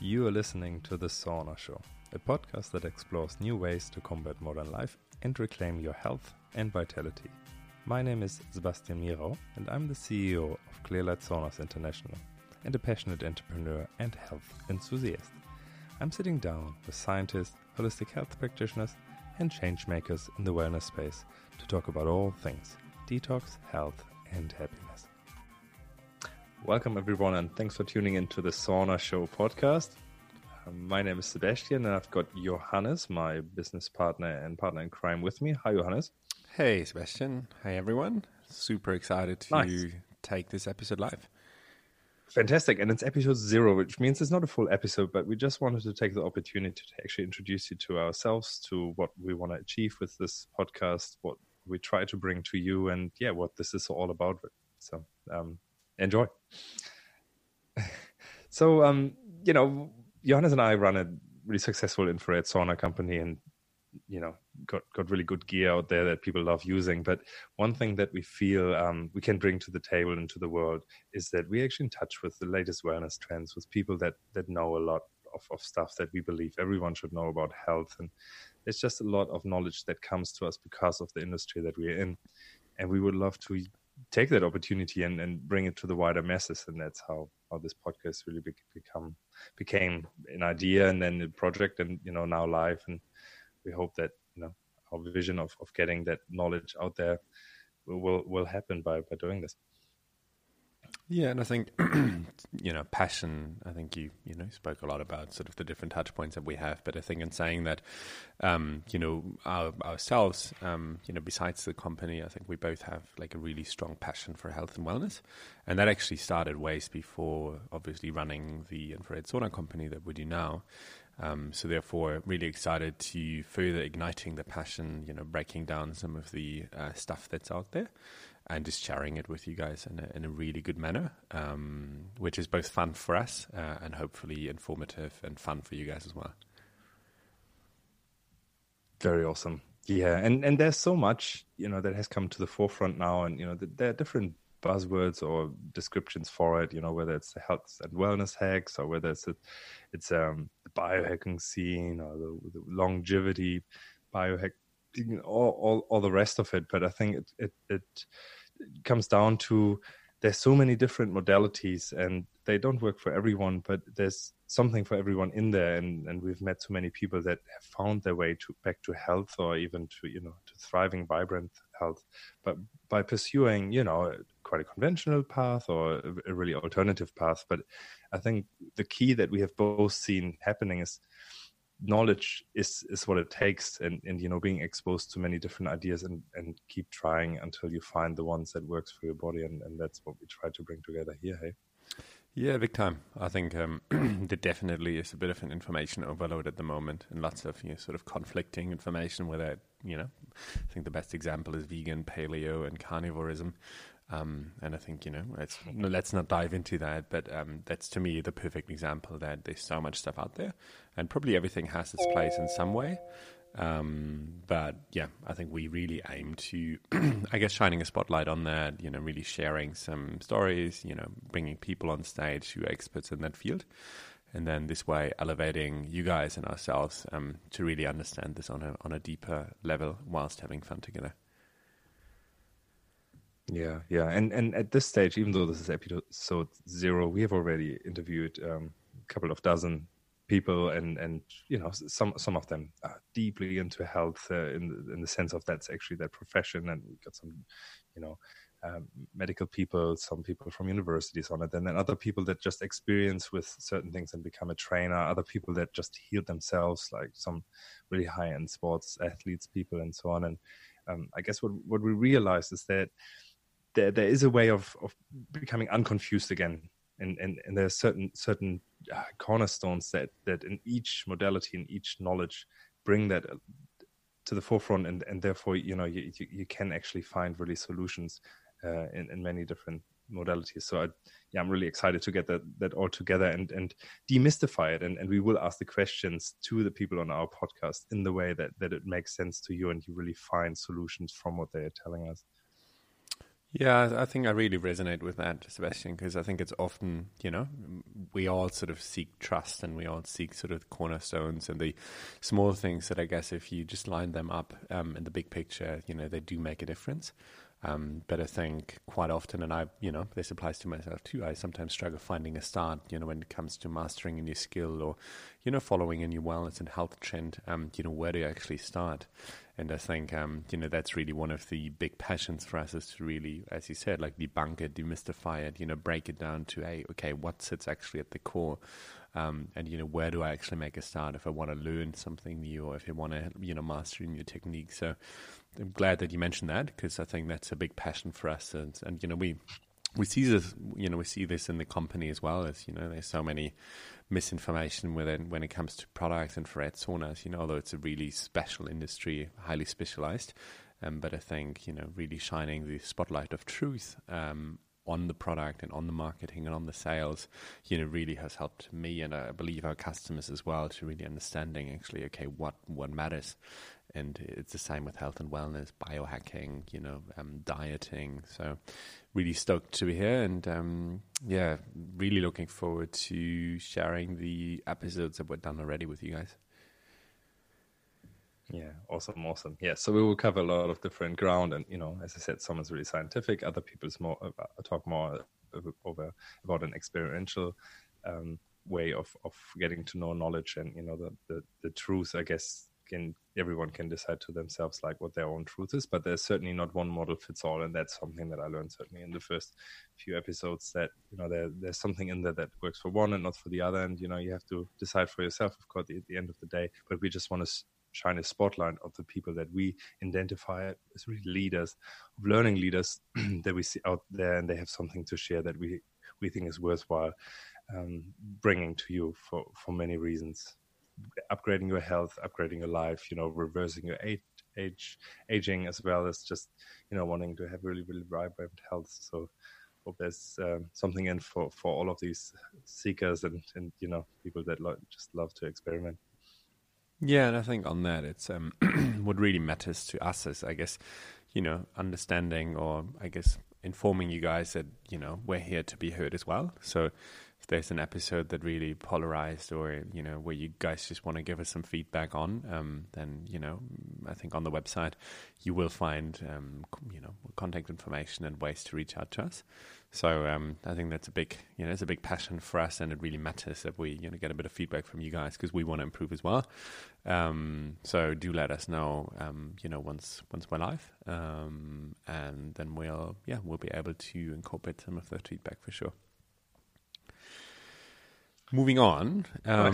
You are listening to The Sauna Show, a podcast that explores new ways to combat modern life and reclaim your health and vitality. My name is Sebastian Mirau, and I'm the CEO of Clearlight Saunas International and a passionate entrepreneur and health enthusiast. I'm sitting down with scientists, holistic health practitioners, and change makers in the wellness space to talk about all things detox, health, and happiness. Welcome everyone, and thanks for tuning into the Sauna Show podcast. My name is Sebastian, and I've got Johannes, my business partner and partner in crime, with me. Hi, Johannes. Hey, Sebastian. Hey, everyone. Super excited to take this episode live. Fantastic. And it's episode 0, which means it's not a full episode, but we just wanted to take the opportunity to actually introduce you to ourselves, to what we want to achieve with this podcast, what we try to bring to you, and what this is all about. So enjoy. So, Johannes and I run a really successful infrared sauna company and, got really good gear out there that people love using. But one thing that we feel we can bring to the table and to the world is that we're actually in touch with the latest wellness trends, with people that know a lot of stuff that we believe everyone should know about health. And there's just a lot of knowledge that comes to us because of the industry that we're in. And we would love to take that opportunity and bring it to the wider masses. And that's how this podcast really became an idea, and then a project, and now live. And we hope that our vision of getting that knowledge out there will happen by doing this. Yeah, and I think passion. I think you spoke a lot about sort of the different touch points that we have, but I think in saying that, ourselves, besides the company, I think we both have like a really strong passion for health and wellness, and that actually started ways before, obviously, running the infrared sauna company that we do now. So therefore, really excited to further igniting the passion, breaking down some of the stuff that's out there, and just sharing it with you guys in a really good manner, which is both fun for us and hopefully informative and fun for you guys as well. Very awesome. Yeah, and there's so much, that has come to the forefront now, and, there are different buzzwords or descriptions for it, whether it's the health and wellness hacks, or whether it's the biohacking scene, or the longevity biohack, all the rest of it. But I think it comes down to there's so many different modalities, and they don't work for everyone, but there's something for everyone in there. And we've met so many people that have found their way back to health, or even to thriving, vibrant health, but by pursuing, quite a conventional path or a really alternative path. But I think the key that we have both seen happening is knowledge is what it takes, and being exposed to many different ideas and keep trying until you find the ones that works for your body, and that's what we try to bring together here. Hey. Yeah, big time. I think there definitely is a bit of an information overload at the moment, and lots of sort of conflicting information. Whether I think the best example is vegan, paleo, and carnivorism. And I think let's not dive into that, but that's to me the perfect example that there's so much stuff out there, and probably everything has its place in some way. But yeah, I think we really aim to, I guess, shining a spotlight on that, really sharing some stories, bringing people on stage who are experts in that field. And then this way elevating you guys and ourselves to really understand this on a deeper level whilst having fun together. Yeah. And at this stage, even though this is episode 0, we have already interviewed a couple of dozen people, and some of them are deeply into health in the sense of that's actually their profession, and we got some medical people, some people from universities on it, and then other people that just experience with certain things and become a trainer, other people that just healed themselves, like some really high-end sports athletes people, and so on. And I guess what we realized is that there is a way of becoming unconfused again. And there are certain cornerstones that in each modality and each knowledge bring that to the forefront, and therefore you can actually find really solutions in many different modalities. So I'm really excited to get that all together and demystify it, and we will ask the questions to the people on our podcast in the way that it makes sense to you, and you really find solutions from what they are telling us. Yeah, I think I really resonate with that, Sebastian, because I think it's often, we all sort of seek trust and we all seek sort of cornerstones and the small things that I guess if you just line them up in the big picture, they do make a difference. But I think quite often, and this applies to myself too, I sometimes struggle finding a start, when it comes to mastering a new skill or, following a new wellness and health trend, where do you actually start? And I think, that's really one of the big passions for us is to really, as you said, like debunk it, demystify it, break it down to, okay, what sits actually at the core? And, where do I actually make a start if I want to learn something new or if I want to, master a new technique? So I'm glad that you mentioned that because I think that's a big passion for us. And we see this, we see this in the company as well as, there's so many misinformation when it comes to products and infrared saunas, although it's a really special industry, highly specialized. But I think, really shining the spotlight of truth on the product and on the marketing and on the sales, really has helped me and I believe our customers as well to really understanding actually, okay, what matters. And it's the same with health and wellness, biohacking, dieting. So really stoked to be here and really looking forward to sharing the episodes that were done already with you guys. Yeah, awesome. Yeah, so we will cover a lot of different ground, and as I said, some is really scientific. Other people's talk more about an experiential way of getting to know knowledge, and the truth. I guess everyone can decide to themselves like what their own truth is, but there's certainly not one model fits all, and that's something that I learned certainly in the first few episodes that there's something in there that works for one and not for the other, and you have to decide for yourself, of course, at the end of the day. But we just want to shine a spotlight of the people that we identify as really leaders, learning leaders that we see out there, and they have something to share that we think is worthwhile bringing to you for many reasons. Upgrading your health, upgrading your life, reversing your aging, as well as just wanting to have really, really vibrant health. So hope there's something in for all of these seekers and people that just love to experiment. Yeah, and I think on that, it's what really matters to us is, I guess, understanding or I guess informing you guys that, we're here to be heard as well. So if there's an episode that really polarized or, where you guys just want to give us some feedback on, then, I think on the website you will find, contact information and ways to reach out to us. So I think that's a big, it's a big passion for us, and it really matters that we, get a bit of feedback from you guys because we want to improve as well. So do let us know, once we're live, and then we'll be able to incorporate some of that feedback for sure. Moving on.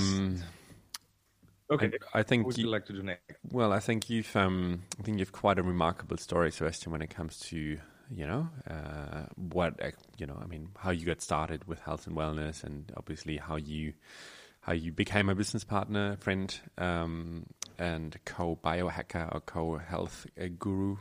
Okay. I think what would you like to do next? Well, I think you've quite a remarkable story, Sebastian, when it comes to how you got started with health and wellness, and obviously how you became a business partner, friend, and co-biohacker or co-health guru.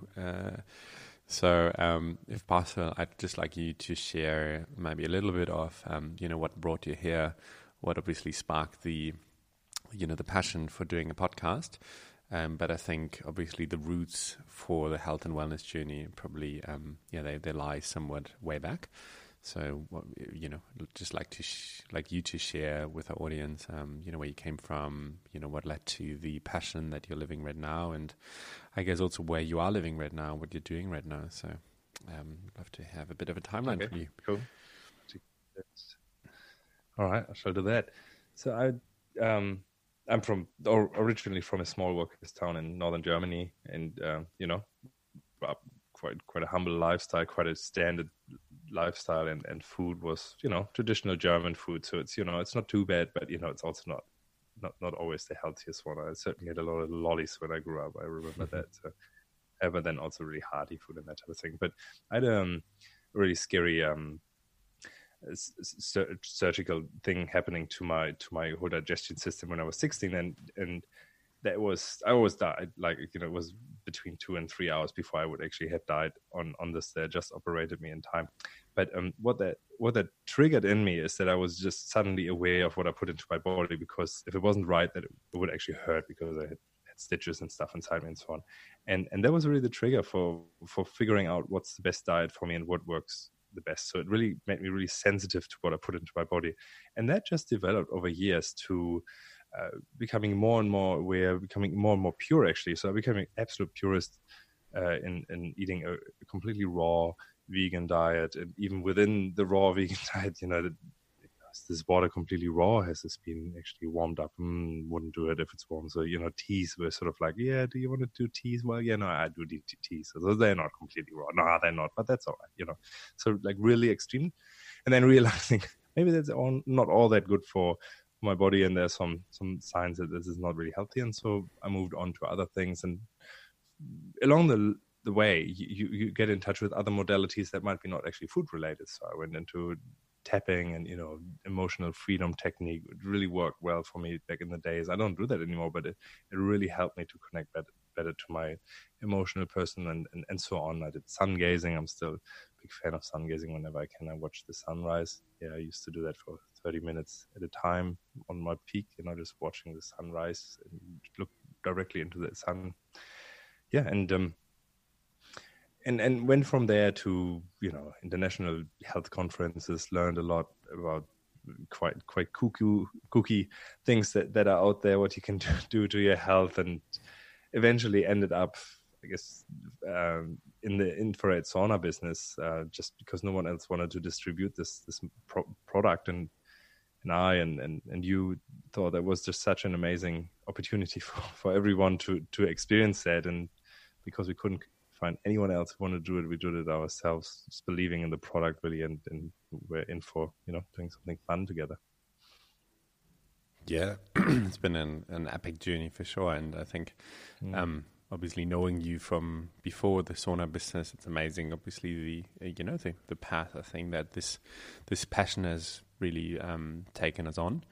So if possible, I'd just like you to share maybe a little bit of, what brought you here, what obviously sparked the passion for doing a podcast. But I think obviously the roots for the health and wellness journey probably, they lie somewhat way back. So, just like you to share with our audience, where you came from, what led to the passion that you're living right now, and I guess also where you are living right now, what you're doing right now. So, I'd love to have a bit of a timeline from you. Cool. All right, I shall do that. So I'm originally from a small workers' town in northern Germany, and quite a humble lifestyle, quite a standard lifestyle, and food was traditional German food. So it's it's not too bad, but it's also not always the healthiest one. I certainly had a lot of lollies when I grew up. I remember that. So, but then also really hearty food and that type of thing. But I had a really scary surgical thing happening to my whole digestion system when I was 16, and I always died, it was between 2 and 3 hours before I would actually have died on this. They just operated me in time. But what that triggered in me is that I was just suddenly aware of what I put into my body, because if it wasn't right, that it would actually hurt, because I had stitches and stuff inside me and so on. And that was really the trigger for figuring out what's the best diet for me and what works the best. So it really made me really sensitive to what I put into my body. And that just developed over years to becoming more and more aware, becoming more and more pure, actually. So I became an absolute purist in eating a completely raw vegan diet. And even within the raw vegan diet, is this water completely raw? Has this been actually warmed up? Wouldn't do it if it's warm. So, teas were sort of like, yeah, do you want to do teas? Well, yeah, no, I do teas. So they're not completely raw. No, they're not, but that's all right, So like really extreme. And then realizing maybe that's not all that good for my body. And there's some signs that this is not really healthy. And so I moved on to other things. And along the way, you get in touch with other modalities that might be not actually food related. So I went into tapping and emotional freedom technique. It really worked well for me back in the days. I don't do that anymore, but it really helped me to connect better to my emotional person and so on. I did sun gazing. I'm still a big fan of sun gazing. Whenever I can, I watch the sunrise. I used to do that for 30 minutes at a time on my peak, just watching the sunrise and look directly into the sun. And went from there to international health conferences. Learned a lot about quite kooky things that are out there, what you can do to your health, and eventually ended up, I guess, in the infrared sauna business, just because no one else wanted to distribute this product, and I and you thought that was just such an amazing opportunity for everyone to experience that, and because we couldn't find anyone else who wanted to do it, we did it ourselves, just believing in the product really, and we're in for doing something fun together. Yeah, it's been an epic journey for sure, and I think obviously knowing you from before the sauna business, it's amazing. Obviously the path, I think that this passion has really taken us on.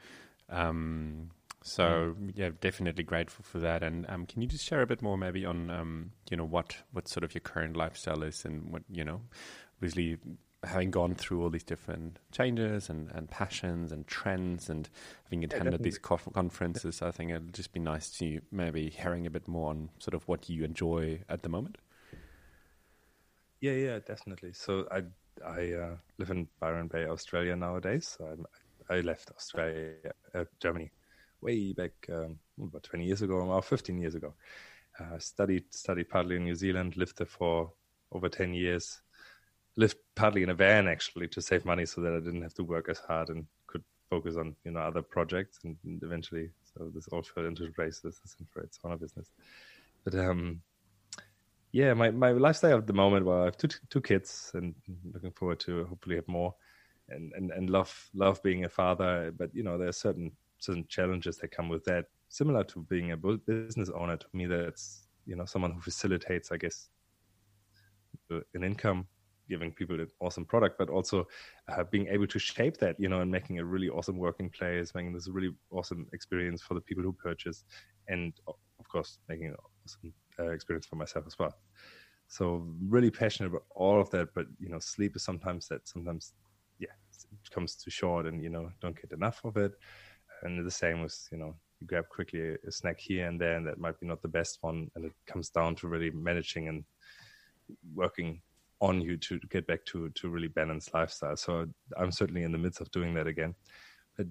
So definitely grateful for that. And can you just share a bit more maybe on what sort of your current lifestyle is, and what obviously having gone through all these different changes and passions and trends, and having attended these conferences, I think it'd just be nice to maybe hearing a bit more on sort of what you enjoy at the moment. Yeah, definitely. So I live in Byron Bay, Australia nowadays. So I left Australia, Germany, way back about 20 years ago, or 15 years ago. Studied partly in New Zealand, lived there for over 10 years. Lived partly in a van, actually, to save money so that I didn't have to work as hard and could focus on other projects. And eventually, so this all fell into place, this infrared sauna business. But my lifestyle at the moment, well, I have two kids, and looking forward to hopefully have more, and love being a father. But there are certain challenges that come with that, similar to being a business owner. To me, that's someone who facilitates, I guess, an income, giving people an awesome product, but also being able to shape that, and making a really awesome working place, making this a really awesome experience for the people who purchase, and of course making an awesome experience for myself as well. So really passionate about all of that, but sleep is sometimes it comes too short, and don't get enough of it. And the same with you grab quickly a snack here and there, and that might be not the best one, and it comes down to really managing and working on you to get back to really balanced lifestyle. So I'm certainly in the midst of doing that again. But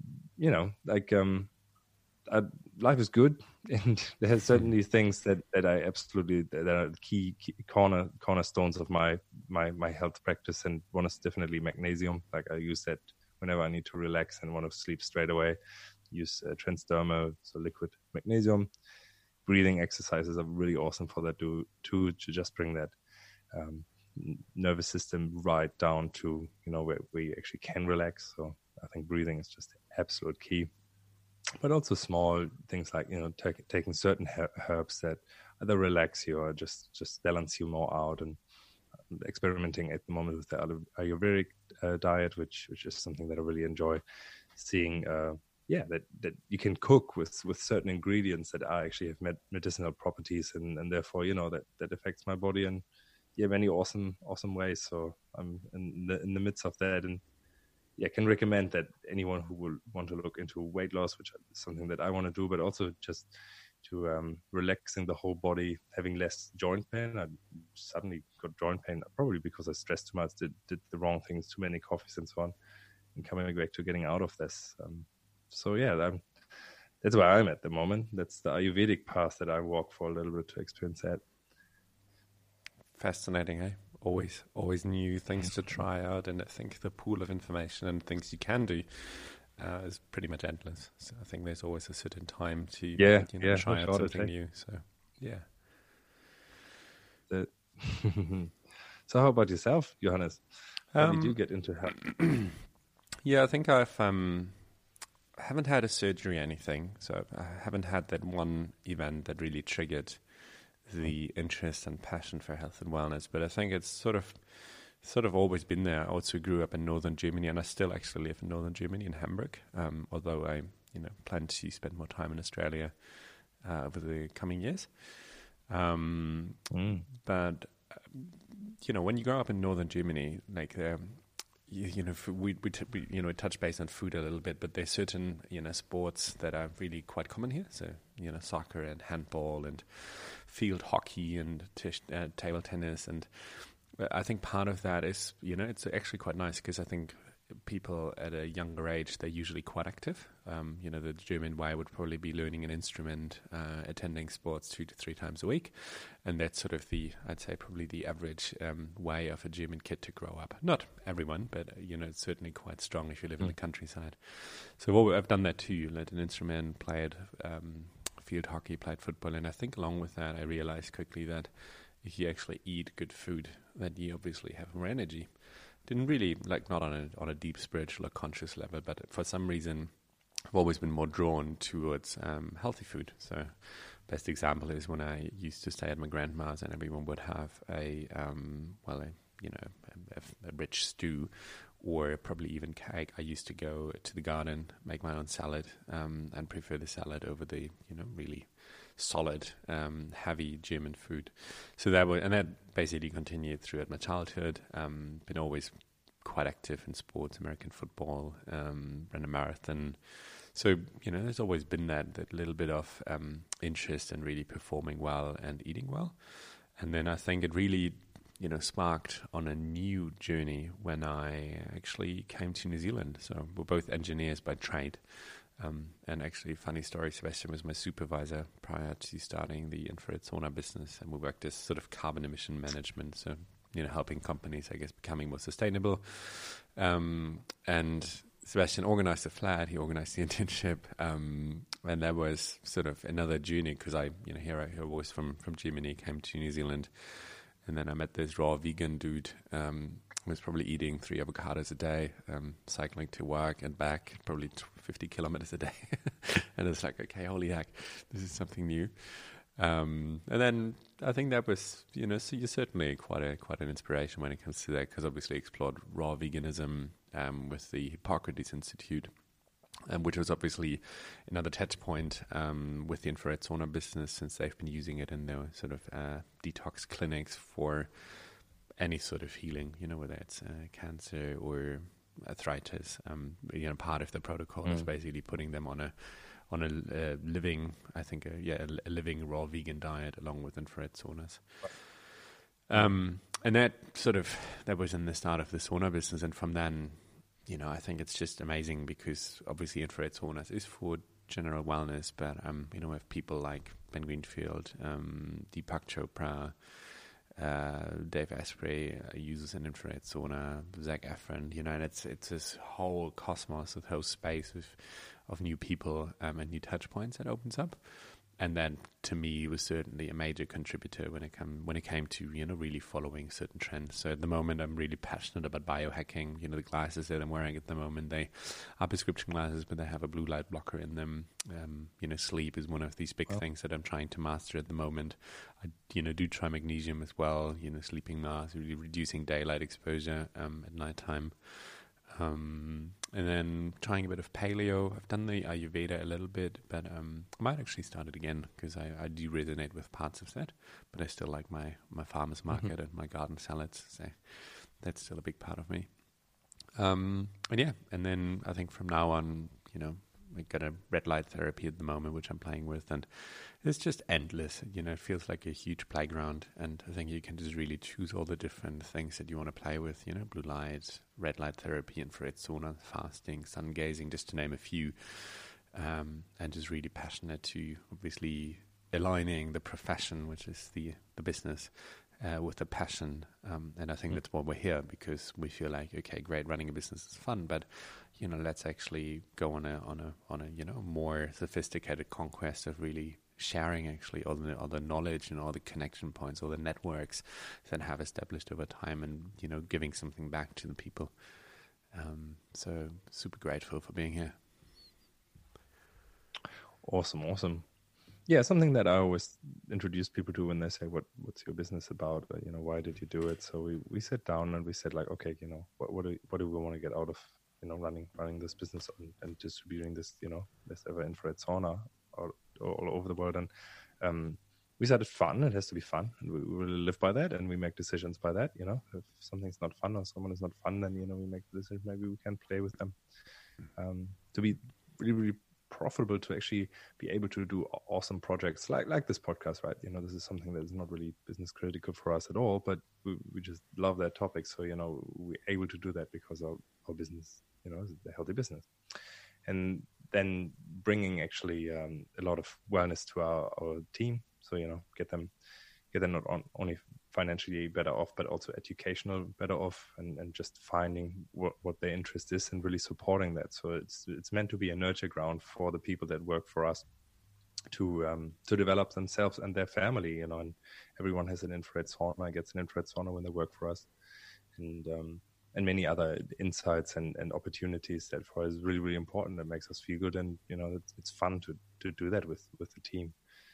life is good, and there's certainly things that I absolutely, that are key cornerstones of my health practice, and one is definitely magnesium. Like I use that whenever I need to relax and want to sleep straight away. Use transdermal, so liquid magnesium. Breathing exercises are really awesome for that to just bring that nervous system right down to where you actually can relax. So I think breathing is just the absolute key. But also small things like taking certain herbs that either relax you or just balance you more out, and experimenting at the moment with the Ayurvedic diet, which is something that I really enjoy. Seeing that you can cook with certain ingredients that are actually have medicinal properties, and therefore that affects my body in many awesome ways. So I'm in the midst of that, and can recommend that anyone who will want to look into weight loss, which is something that I want to do, but also just relaxing the whole body, having less joint pain. I suddenly got joint pain, probably because I stressed too much, did the wrong things, too many coffees and so on, and coming back to getting out of this. So yeah, that's where I'm at the moment. That's the Ayurvedic path that I walk for a little bit to experience that. Fascinating, eh? Always new things to try out, and I think the pool of information and things you can do is pretty much endless. So I think there's always a certain time to try out something new. So yeah. So how about yourself, Johannes? How did you get into health? Yeah, I think I haven't had a surgery or anything, so I haven't had that one event that really triggered the interest and passion for health and wellness. But I think it's sort of always been there. I also grew up in northern Germany, and I still actually live in northern Germany, in Hamburg, although I plan to spend more time in Australia over the coming years. But when you grow up in northern Germany, like we touch base on food a little bit, but there's certain sports that are really quite common here. So soccer and handball and field hockey and table tennis, and I think part of that is it's actually quite nice because I think people at a younger age, they're usually quite active. The German way would probably be learning an instrument, attending sports 2 to 3 times a week. And that's sort of I'd say probably the average way of a German kid to grow up. Not everyone, but, it's certainly quite strong if you live in the countryside. So I've done that too, learned an instrument, played field hockey, played football. And I think along with that, I realized quickly that if you actually eat good food, that you obviously have more energy. Didn't really, not on a deep spiritual or conscious level, but for some reason I've always been more drawn towards healthy food. So best example is when I used to stay at my grandma's, and everyone would have a rich stew or probably even cake. I used to go to the garden, make my own salad, and prefer the salad over the really solid, heavy German food. So that basically continued throughout my childhood. Been always quite active in sports, American football, ran a marathon. So, there's always been that little bit of interest in really performing well and eating well. And then I think it really, sparked on a new journey when I actually came to New Zealand. So we're both engineers by trade. And actually, funny story, Sebastian was my supervisor prior to starting the infrared sauna business, and we worked as sort of carbon emission management, so helping companies, I guess, becoming more sustainable. And Sebastian organized the flat, he organized the internship, and that was sort of another journey because I was from Germany, came to New Zealand, and then I met this raw vegan dude. Was probably eating 3 avocados a day, cycling to work and back, probably 50 kilometers a day. And it's like, okay, holy heck, this is something new. And then I think that was, so you're certainly quite an inspiration when it comes to that, because obviously explored raw veganism with the Hippocrates Institute, which was obviously another touch point with the infrared sauna business, since they've been using it in their sort of detox clinics for any sort of healing, whether it's cancer or arthritis. Part of the protocol is basically putting them on a living, I think, a living raw vegan diet along with infrared saunas. And that was in the start of the sauna business. And from then, I think it's just amazing because obviously infrared saunas is for general wellness, but, we have people like Ben Greenfield, Deepak Chopra, Dave Asprey uses an infrared sauna, Zac Efron, and it's this whole cosmos, this whole space of new people and new touch points that opens up. And that, to me, was certainly a major contributor when it came to, really following certain trends. So at the moment, I'm really passionate about biohacking. The glasses that I'm wearing at the moment, they are prescription glasses, but they have a blue light blocker in them. Sleep is one of these big things that I'm trying to master at the moment. I, do try magnesium as well, sleeping masks, really reducing daylight exposure at nighttime. And then trying a bit of paleo. I've done the Ayurveda a little bit, but I might actually start it again because I do resonate with parts of that. But I still like my farmer's market and my garden salads. So that's still a big part of me. And then I think from now on, got a red light therapy at the moment, which I'm playing with, and it's just endless. It feels like a huge playground, and I think you can just really choose all the different things that you want to play with. Blue light, red light therapy, infrared sauna, fasting, sun gazing, just to name a few. And just really passionate to obviously aligning the profession, which is the business, with the passion. And I think that's why we're here, because we feel like, okay, great, running a business is fun, but let's actually go on a more sophisticated conquest of really sharing actually all the knowledge and all the connection points, all the networks that have established over time, and giving something back to the people. So super grateful for being here. Awesome. Yeah, something that I always introduce people to when they say, what's your business about? Why did you do it? So we sat down and we said, like, okay, what do we want to get out of, running this business and distributing this, this ever infrared sauna all over the world. And we said it's fun. It has to be fun. And we really live by that, and we make decisions by that. If something's not fun or someone is not fun, then, we make the decision, maybe we can play with them to be really, really profitable, to actually be able to do awesome projects like this podcast, right? This is something that is not really business critical for us at all, but we just love that topic. So, we're able to do that because our business, is a healthy business. And then bringing actually a lot of wellness to our team. So, get them not only financially better off, but also educational better off, and just finding what their interest is and really supporting that. So it's meant to be a nurture ground for the people that work for us to develop themselves and their family, and everyone has an infrared sauna, gets an infrared sauna when they work for us, and many other insights and opportunities that for us is really, really important. That makes us feel good, and it's fun to do that with the team.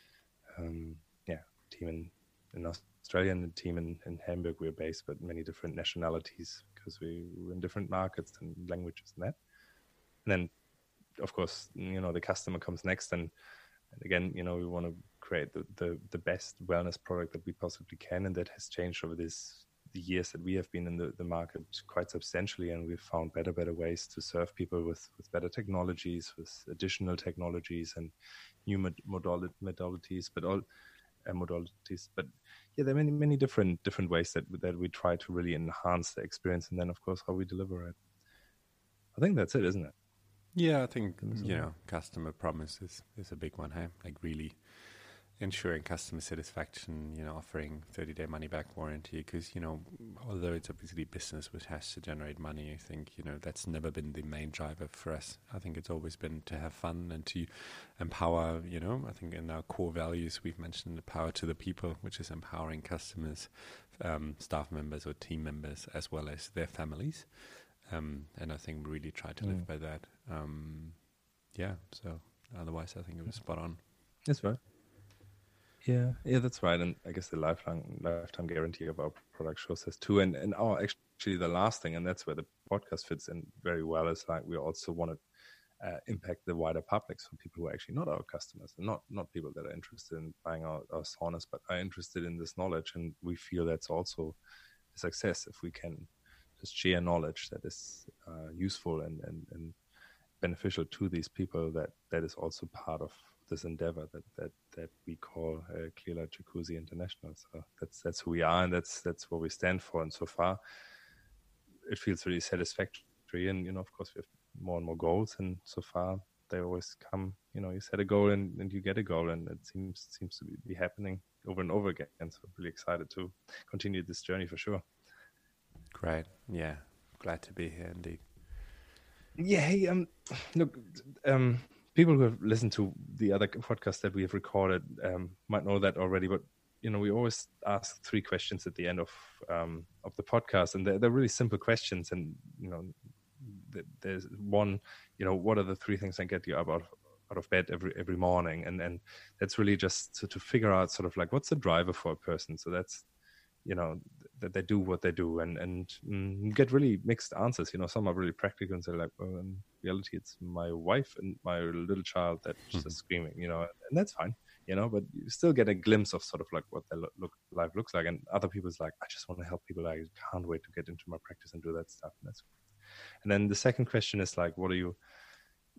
Team in Australia and the team in Hamburg. We're based, but many different nationalities, because we're in different markets and languages and that. And then, of course, the customer comes next, and again, we want to create the best wellness product that we possibly can, and that has changed over the years that we have been in the market quite substantially, and we've found better ways to serve people with better technologies, with additional technologies and new modalities, but all modalities. But yeah, there are many different ways that we try to really enhance the experience, and then of course how we deliver it. I think that's it, isn't it? Yeah, I think customer promise is a big one. Hey, like really ensuring customer satisfaction, offering 30-day money-back warranty, because, although it's obviously business which has to generate money, I think, that's never been the main driver for us. I think it's always been to have fun and to empower, I think in our core values, we've mentioned the power to the people, which is empowering customers, staff members or team members, as well as their families. And I think we really try to live by that. So otherwise I think it was spot on. That's right. Yeah, that's right. And I guess the lifetime guarantee of our product shows us too. And actually the last thing, and that's where the podcast fits in very well, is like we also want to impact the wider public. So people who are actually not our customers, and not people that are interested in buying our saunas, but are interested in this knowledge. And we feel that's also a success if we can just share knowledge that is useful and beneficial to these people. That is also part of this endeavor that we call Clearlight Jacuzzi International. So that's who we are, and that's what we stand for. And so far, it feels really satisfactory. And of course, we have more and more goals. And so far, they always come. You set a goal and you get a goal, and it seems to be happening over and over again. And so I'm really excited to continue this journey for sure. Great, yeah, glad to be here indeed. Yeah, hey, look. People who have listened to the other podcasts that we have recorded might know that already, but we always ask 3 questions at the end of the podcast, and they're really simple questions. And there's one, what are the 3 things that get you out of bed every morning, and that's really just to figure out sort of like what's the driver for a person. So that's that they do what they do, and get really mixed answers. Some are really practical and say like, well, in reality, it's my wife and my little child that just is screaming, and that's fine, but you still get a glimpse of sort of like what their life looks like. And other people's like, I just want to help people. I can't wait to get into my practice and do that stuff. And then the second question is like, what are you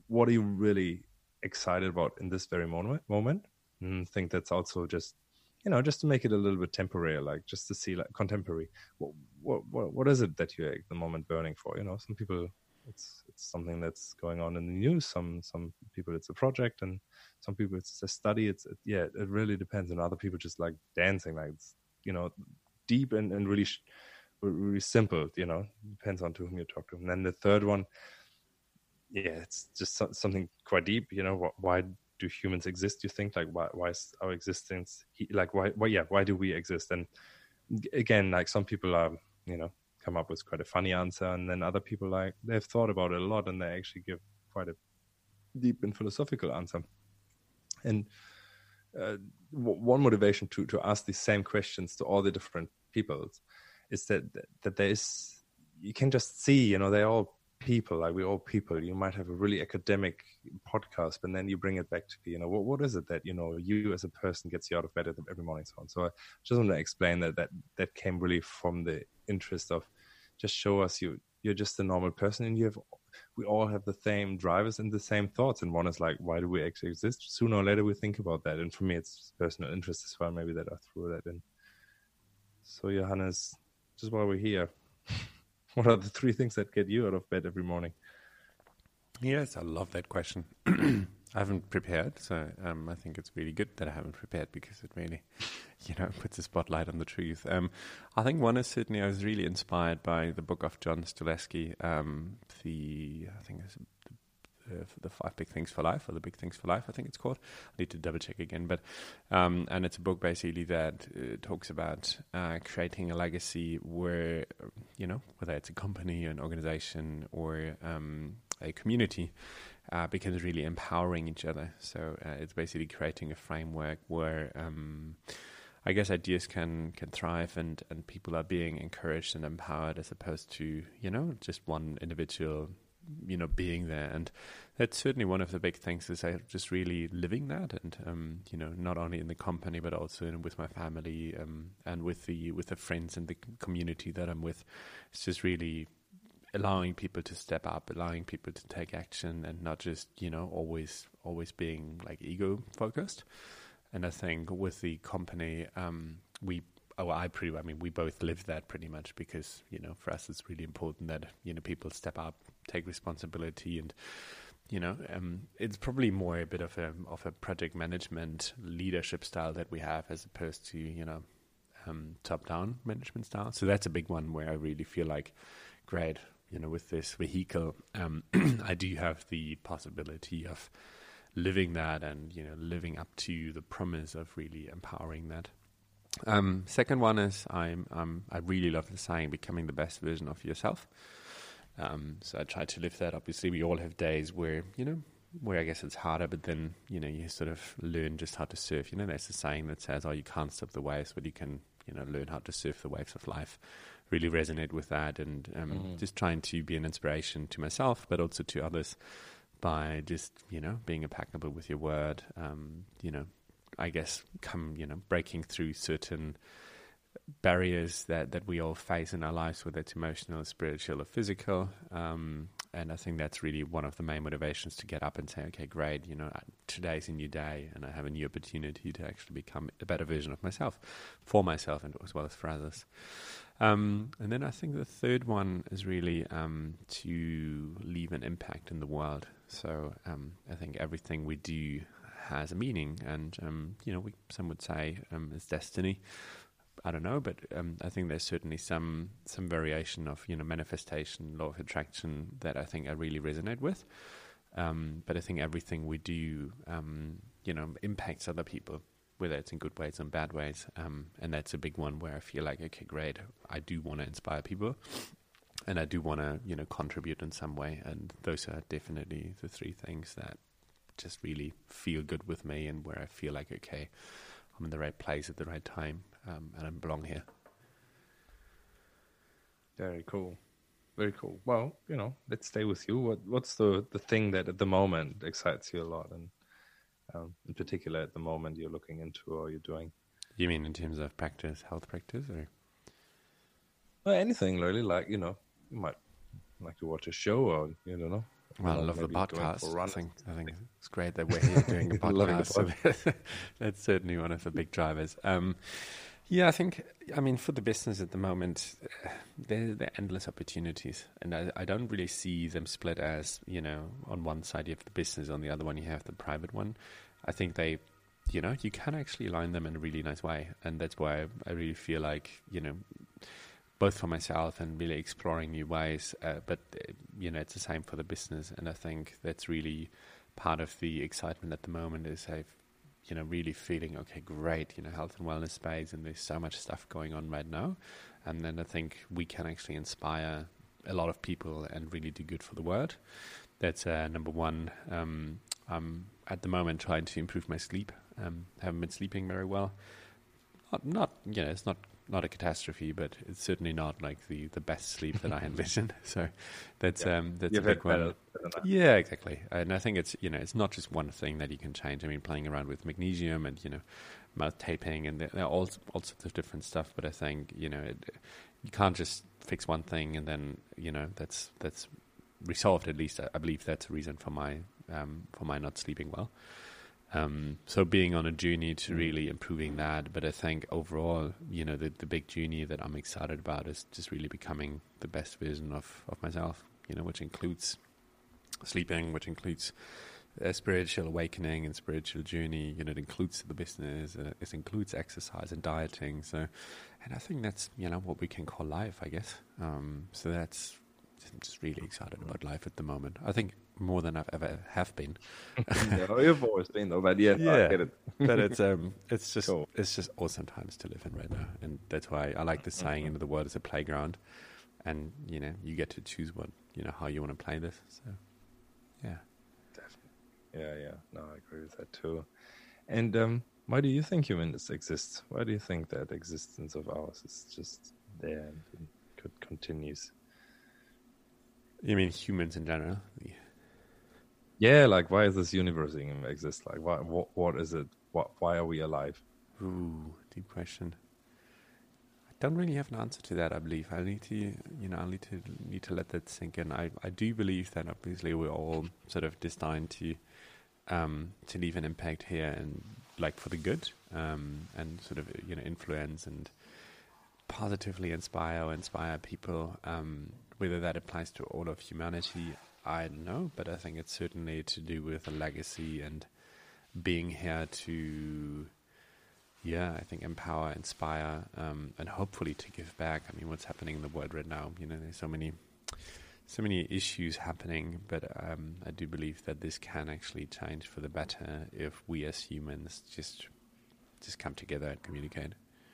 what are you really excited about in this very moment? And I think that's also just, just to make it a little bit temporary, like just to see, like, contemporary. What is it that you're at the moment burning for? Some people, it's something that's going on in the news. Some people it's a project, and some people it's a study. It really depends. And other people just like dancing, like it's, deep and really really simple. Depends on to whom you talk to. And then the third one, it's just something quite deep. Why do humans exist? You think, like, why is our existence why do we exist? And again, like, some people are come up with quite a funny answer, and then other people, like, they've thought about it a lot and they actually give quite a deep and philosophical answer. And one motivation to ask these same questions to all the different peoples is that there is, you can just see, they're all people, like we're all people. You might have a really academic podcast, but then you bring it back to what is it that you as a person gets you out of bed every morning, so I just want to explain that came really from the interest of just show us you're just a normal person, and we all have the same drivers and the same thoughts. And one is like, why do we actually exist? Sooner or later we think about that, and for me it's personal interest as well, maybe, that I threw that in. So Johannes, just while we're here, what are the 3 things that get you out of bed every morning? Yes, I love that question. I haven't prepared, so I think it's really good that I haven't prepared, because it really, puts a spotlight on the truth. I think one is certainly, I was really inspired by the book of John Streletsky, the 5 Big Things for Life, or the Big Things for Life, I think it's called. I need to double check again, but and it's a book basically that talks about creating a legacy where, whether it's a company, an organization, or a community, becomes really empowering each other. So it's basically creating a framework where I guess ideas can thrive, and people are being encouraged and empowered, as opposed to just one individual being there. And that's certainly one of the big things, is I just really living that, and not only in the company but also with my family, and with the friends and the community that I'm with. It's just really allowing people to step up, allowing people to take action, and not just always being like ego focused. And I think with the company, we both live that pretty much, because for us it's really important that people step up, take responsibility, and it's probably more a bit of a project management leadership style that we have, as opposed to top down management style. So that's a big one where I really feel like, great, with this vehicle, I do have the possibility of living that, and living up to the promise of really empowering that. Second one is I really love the saying, becoming the best version of yourself. So I try to live that. Obviously, we all have days where I guess it's harder, but then you sort of learn just how to surf. There's a saying that says, "Oh, you can't stop the waves, but you can learn how to surf the waves of life." Really resonate with that, and just trying to be an inspiration to myself, but also to others, by just being impeccable with your word. I guess breaking through certain barriers that we all face in our lives, whether it's emotional, spiritual, or physical. And I think that's really one of the main motivations to get up and say, okay, great, today's a new day, and I have a new opportunity to actually become a better version of myself, for myself and as well as for others. And then I think the third one is really to leave an impact in the world. So I think everything we do has a meaning, and some would say it's destiny. I don't know, but I think there's certainly some variation of manifestation, law of attraction, that I think I really resonate with. But I think everything we do impacts other people, whether it's in good ways and bad ways, and that's a big one where I feel like, okay, great, I do want to inspire people, and I do want to contribute in some way, and those are definitely the 3 things that just really feel good with me, and where I feel like, okay, I'm in the right place at the right time, and I belong here. Very cool. Very cool. Well, let's stay with you. What's the thing that at the moment excites you a lot, and in particular at the moment you're looking into or you're doing? You mean in terms of practice, health practice, or? Well, anything really, like, you might like to watch a show, or, Well, I love the maybe going for podcast. runs. I think it's great that we're here doing a Loving the podcast. So that's certainly one of the big drivers. Yeah, I mean, for the business at the moment, there are endless opportunities. And I don't really see them split as, on one side you have the business, on the other one you have the private one. I think you can actually align them in a really nice way. And that's why I really feel like, both for myself and really exploring new ways. But it's the same for the business. And I think that's really part of the excitement at the moment is really feeling, okay, great, health and wellness space, and there's so much stuff going on right now. And then I think we can actually inspire a lot of people and really do good for the world. That's number one. I'm at the moment trying to improve my sleep. Haven't been sleeping very well. It's not a catastrophe, but it's certainly not like the best sleep that I envision. So that's a big one. Yeah, exactly. And I think it's it's not just one thing that you can change. I mean, playing around with magnesium and mouth taping, and there are all sorts of different stuff. But I think you can't just fix one thing and then that's resolved. At least I believe that's a reason for my not sleeping well. So being on a journey to really improving that, but I think overall, the big journey that I'm excited about is just really becoming the best version of myself, which includes sleeping, which includes a spiritual awakening and spiritual journey, it includes the business, it includes exercise and dieting. So, and I think that's, what we can call life, I guess. So that's, I'm just really excited about life at the moment. I think more than I've ever have been. Yeah, you've always been though, but yeah, I get it. But it's just cool. It's just awesome times to live in right now, and that's why I like the saying, the world is a playground, and you get to choose what how you want to play this. So yeah, definitely. Yeah. No, I agree with that too. And why do you think humans exist? Why do you think that existence of ours is just there and continues? You mean humans in general? Yeah, like why does this universe even exist? Like what is it? Why are we alive? Ooh, deep question. I don't really have an answer to that. I believe I need to, need to let that sink in. I do believe that obviously we're all sort of destined to leave an impact here and like for the good, and sort of influence and positively inspire people. Whether that applies to all of humanity, I don't know, but I think it's certainly to do with a legacy and being here to, I think empower, inspire, and hopefully to give back. I mean, what's happening in the world right now? There's so many issues happening, but I do believe that this can actually change for the better if we as humans just come together and communicate.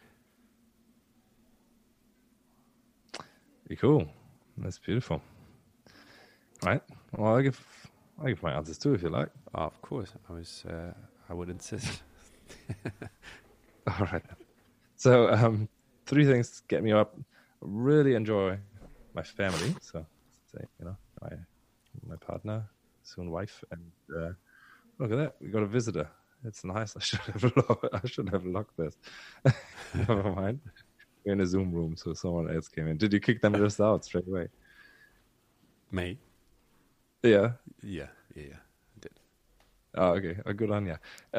Be cool. That's beautiful. Right. Well, I give my answers too, if you like. Oh, of course, I would insist. All right. So, 3 things get me up. Really enjoy my family. So, say, my partner, soon wife, and look at that, we got a visitor. It's nice. I should have locked this. Never mind. We're in a Zoom room, so someone else came in. Did you kick them just out straight away? Me? Yeah. Yeah, I did. Oh, okay. Oh, good on you.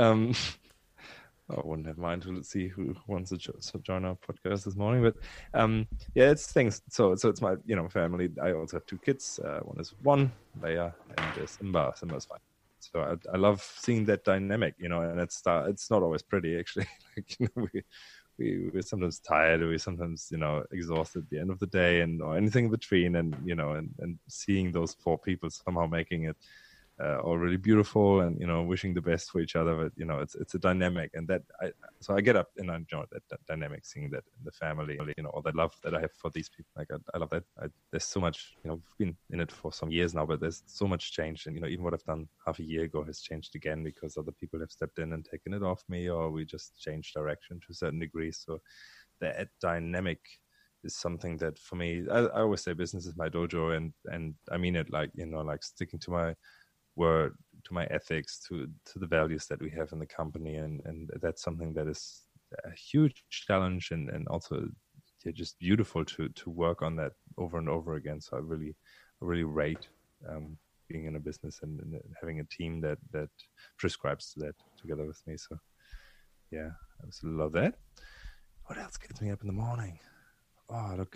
I wouldn't have mind to see who wants to join our podcast this morning, but it's things. So it's my family. I also have 2 kids. One is 1, Leia, and Simba. Simba's 5. So I love seeing that dynamic, and it's not always pretty actually. Like we're sometimes tired, or we're sometimes exhausted at the end of the day, or anything in between, and and seeing those 4 people somehow making it all really beautiful, and wishing the best for each other. But it's a dynamic, and so I get up and I enjoy that dynamic, seeing that in the family, all that love that I have for these people. Like I love that. There's so much, we've been in it for some years now, but there's so much change, and even what I've done half a year ago has changed again because other people have stepped in and taken it off me, or we just changed direction to a certain degree. So that dynamic is something that for me, I always say business is my dojo, and I mean it, like like sticking to my word, to my ethics, to the values that we have in the company, and that's something that is a huge challenge, and also just beautiful to work on that over and over again. So I really rate being in a business and having a team that prescribes to that together with me. So yeah, I absolutely love that. What else gets me up in the morning? Oh, look,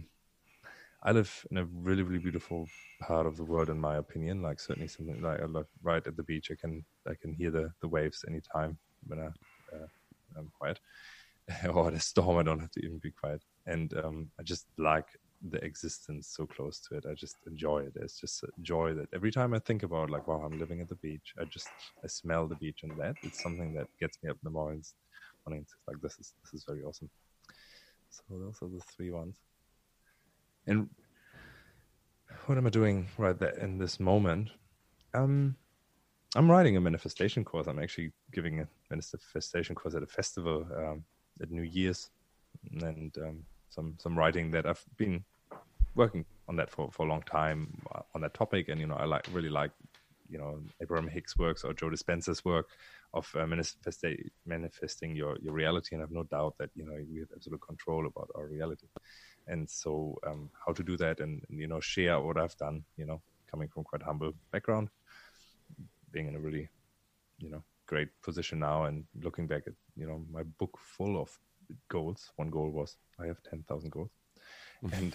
I live in a really, really beautiful part of the world, in my opinion. Like certainly something like I live right at the beach. I can hear the waves anytime when I'm quiet. Or at a storm, I don't have to even be quiet. And I just like the existence so close to it. I just enjoy it. It's just a joy that every time I think about, like, wow, I'm living at the beach, I smell the beach, and that it's something that gets me up in the mornings. It's like this is very awesome. So those are the three ones. And what am I doing right there in this moment? I'm writing a manifestation course. I'm actually giving a manifestation course at a festival at New Year's, and some writing that I've been working on that for a long time on that topic. And I really like Abraham Hicks' works or Joe Dispenza's work of manifesting your reality. And I have no doubt that we have absolute control about our reality. And so how to do that and share what I've done, coming from quite humble background, being in a really great position now, and looking back at my book full of goals. One goal was I have 10,000 goals, and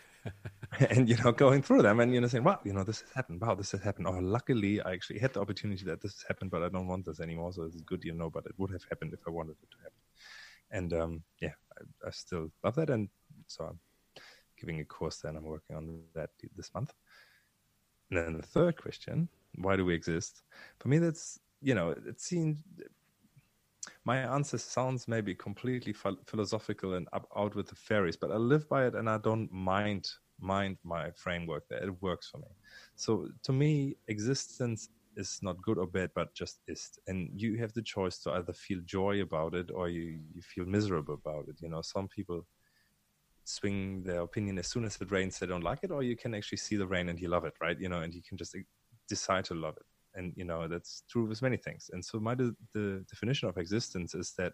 and going through them and saying, wow, this has happened. Wow, this has happened. Oh, luckily I actually had the opportunity that this has happened, but I don't want this anymore. So this is good, but it would have happened if I wanted it to happen. And I still love that, and so I'm giving a course there, and I'm working on that this month. And then the third question, why do we exist? For me, that's it seems my answer sounds maybe completely philosophical and out with the fairies, but I live by it, and I don't mind my framework there. It works for me. So to me, existence is not good or bad, but just is. And you have the choice to either feel joy about it or you feel miserable about it. Some people swing their opinion as soon as it rains, they don't like it, or you can actually see the rain and you love it, right? And you can just decide to love it. And that's true with many things. And so the definition of existence is that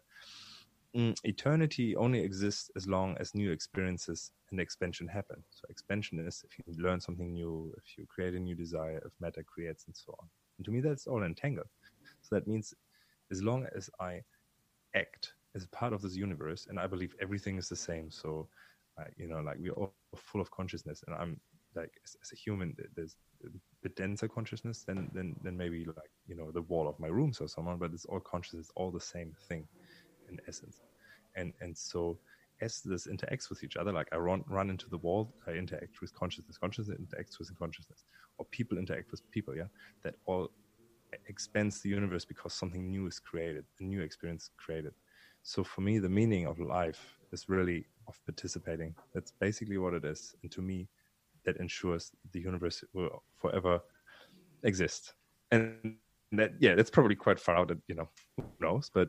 eternity only exists as long as new experiences and expansion happen. So expansion is if you learn something new, if you create a new desire, if matter creates, and so on. And to me, that's all entangled. So that means as long as I act as a part of this universe, and I believe everything is the same. So like we're all full of consciousness, and I'm like as a human, there's a bit denser consciousness than maybe like the wall of my room or someone, but it's all consciousness, all the same thing in essence. And so as this interacts with each other, like I run into the wall, I interact with consciousness interacts with consciousness, or people interact with people, that all expands the universe because something new is created, a new experience created. So for me, the meaning of life is really of participating. That's basically what it is. And to me, that ensures the universe will forever exist. And that's probably quite far out, who knows, but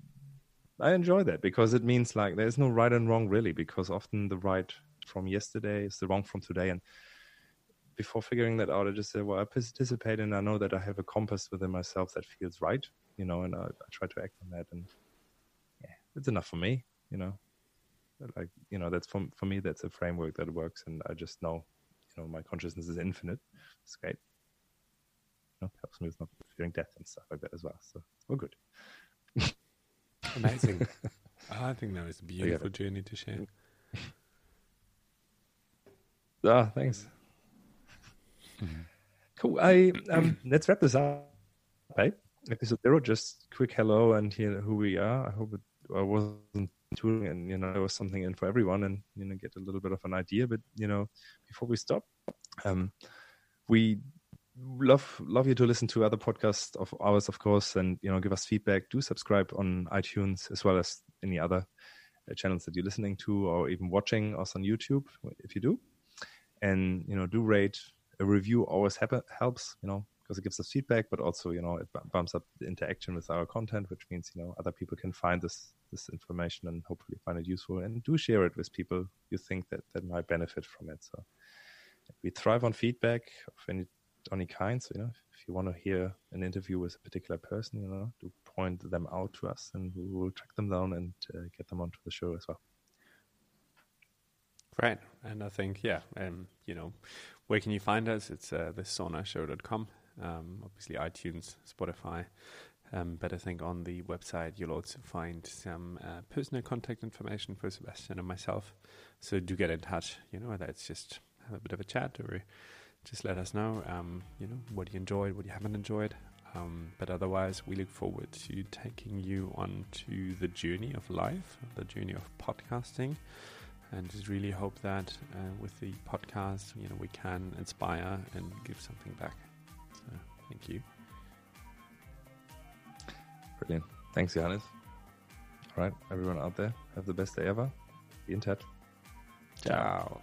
I enjoy that because it means like there's no right and wrong really, because often the right from yesterday is the wrong from today. And before figuring that out, I just said, well, I participate, and I know that I have a compass within myself that feels right, and I try to act on that, and it's enough for me, like, that's for me, that's a framework that works. And I just know, my consciousness is infinite. It's great. Helps me with not fearing death and stuff like that as well. So all good. Amazing. I think that was a beautiful journey to share. Thanks. Cool. Let's wrap this up. Right? Episode 0, just quick hello and hear who we are. I hope I wasn't too, and there was something in for everyone, and get a little bit of an idea. But before we stop, we love you to listen to other podcasts of ours, of course, and give us feedback. Do subscribe on iTunes as well as any other channels that you're listening to or even watching us on YouTube if you do. And do rate. A review always helps, because it gives us feedback, but also it bumps up the interaction with our content, which means other people can find this information and hopefully find it useful. And do share it with people you think that might benefit from it. So we thrive on feedback of any kind. So if you want to hear an interview with a particular person, do point them out to us, and we will track them down and get them onto the show as well. Right. And I think, Where can you find us? It's thesaunashow.com. Obviously iTunes, Spotify. But I think on the website you'll also find some personal contact information for Sebastian and myself. So do get in touch, whether it's just have a bit of a chat or just let us know, what you enjoyed, what you haven't enjoyed. But otherwise, we look forward to taking you on to the journey of life, the journey of podcasting, and just really hope that with the podcast, we can inspire and give something back. So, thank you. Brilliant. Thanks, Johannes. All right, everyone out there, have the best day ever. Be in touch. Ciao.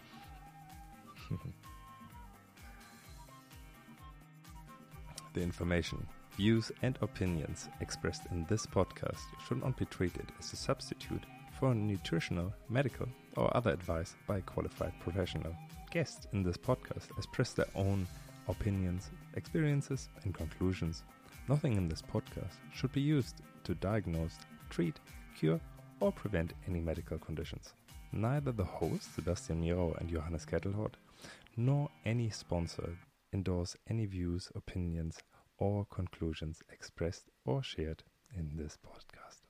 The information, views, and opinions expressed in this podcast should not be treated as a substitute for nutritional, medical, or other advice by a qualified professional. Guests in this podcast express their own opinions, experiences, and conclusions. Nothing in this podcast should be used to diagnose, treat, cure, or prevent any medical conditions. Neither the host, Sebastian Miro and Johannes Kettelhort, nor any sponsor endorse any views, opinions, or conclusions expressed or shared in this podcast.